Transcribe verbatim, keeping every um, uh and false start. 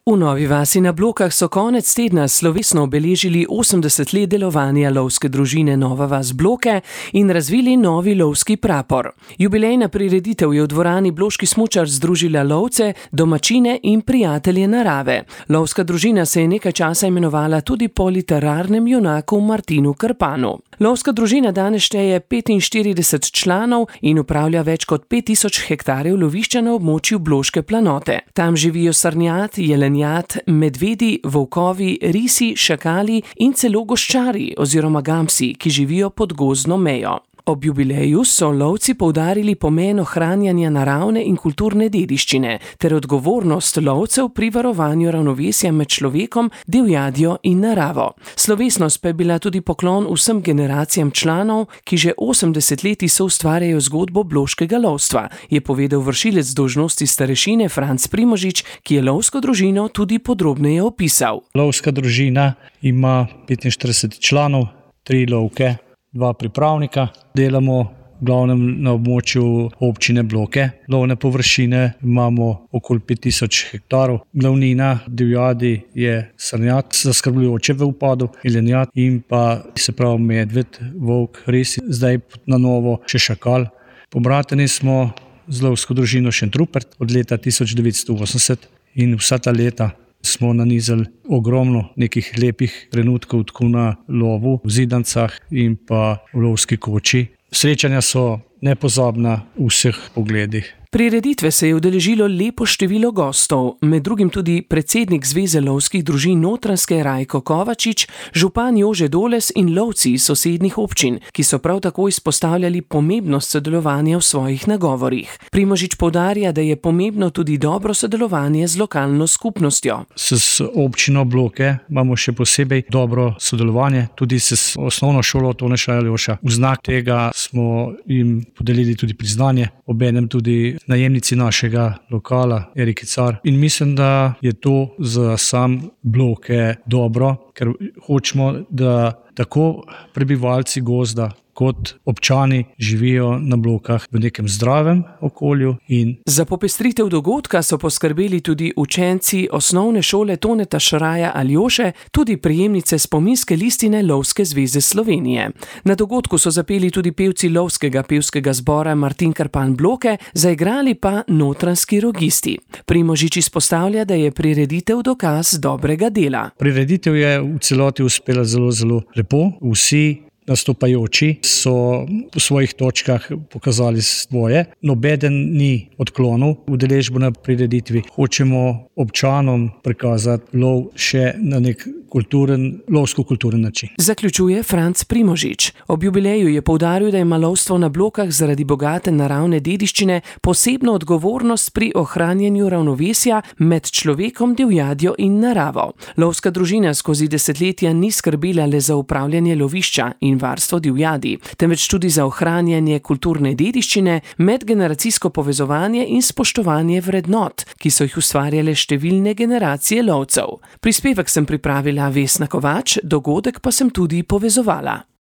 V Novi vasi na Blokah so konec tedna slovesno obeležili osemdeset let delovanja lovske družine Nova vas Bloke in razvili novi lovski prapor. Jubilejna prireditev je v dvorani Bloški smučar združila lovce, domačine in prijatelje narave. Lovska družina se je nekaj časa imenovala tudi po literarnem junaku Martinu Krpanu. Lovska družina danes šteje petinštirideset članov in upravlja več kot pet tisoč hektarjev lovišča na območju Bloške planote. Tam živijo srnjad, jelenjad, medvedi, volkovi, risi, šakali in celo goščari oziroma gamsi, ki živijo pod gozdno mejo. Ob jubileju so lovci poudarili pomen ohranjanja naravne in kulturne dediščine ter odgovornost lovcev pri varovanju ravnovesja med človekom, divjadjo in naravo. Slovesnost pa je bila tudi poklon vsem generacijam članov, ki že osem desetletij soustvarjajo zgodbo bloškega lovstva, je povedal vršilec dolžnosti starešine Franc Primožič, ki je lovsko družino tudi podrobneje opisal. Lovska družina ima petinštirideset članov, tri lovke, dva pripravnika. Delamo v glavnem na območju občine Bloke. Lovne površine imamo okoli pet tisoč hektarov. Glavnina divjadi je srnjad, zaskrbljujoče v upadu, jelenjad in pa se pravi medved, volk, ris, zdaj na novo še šakal. Pobrateni smo z lovsko družino Šentrupert od leta tisoč devetsto osemdeset in vsa ta leta smo nanizali ogromno nekih lepih trenutkov tako na lovu, v zidancah in pa v lovski koči. Srečanja so nepozabna v vseh pogledih. Prireditve se je udeležilo lepo število gostov, med drugim tudi predsednik Zveze lovskih družin Notranjske Rajko Kovačič, župan Jože Doles in lovci iz sosednjih občin, ki so prav tako izpostavljali pomembnost sodelovanja v svojih nagovorih. Primožič poudarja, da je pomembno tudi dobro sodelovanje z lokalno skupnostjo. S občino Bloke imamo še posebej dobro sodelovanje, tudi s osnovno šolo Toneša Aljoša. V znak tega smo jim podelili tudi priznanje, obenem tudi najemnici našega lokala Eriki Car. In mislim, da je to za sam Bloke dobro, ker hočemo, da tako prebivalci gozda kot občani živijo na Blokah v nekem zdravem okolju. In za popestritev dogodka so poskrbeli tudi učenci osnovne šole Toneta Šraja Aljoše, tudi prejemnice spominske listine Lovske zveze Slovenije. Na dogodku so zapeli tudi pevci lovskega pevskega zbora Martin Krpan Bloke, zaigrali pa notranjski rogisti. Primožič izpostavlja, da je prireditev dokaz dobrega dela. Prireditev je v celoti uspela zelo, zelo lepo. Vsi nastopajoči so v svojih točkah pokazali svoje. Nobeden ni odklonil udeležbo na prireditvi. Hočemo občanom prikazati lov še na nek kulturen, lovsko-kulturen način. Zaključuje Franc Primožič. Ob jubileju je poudaril, da ima lovstvo na Blokah zaradi bogate naravne dediščine posebno odgovornost pri ohranjanju ravnovesja med človekom, divjadjo in naravo. Lovska družina skozi desetletja ni skrbela le za upravljanje lovišča in varstvo divjadi, temveč tudi za ohranjanje kulturne dediščine, medgeneracijsko povezovanje in spoštovanje vrednot, ki so jih ustvarjale številne generacije lovcev. Prispevek sem pripravila Vesna Kovač, dogodek pa sem tudi povezovala.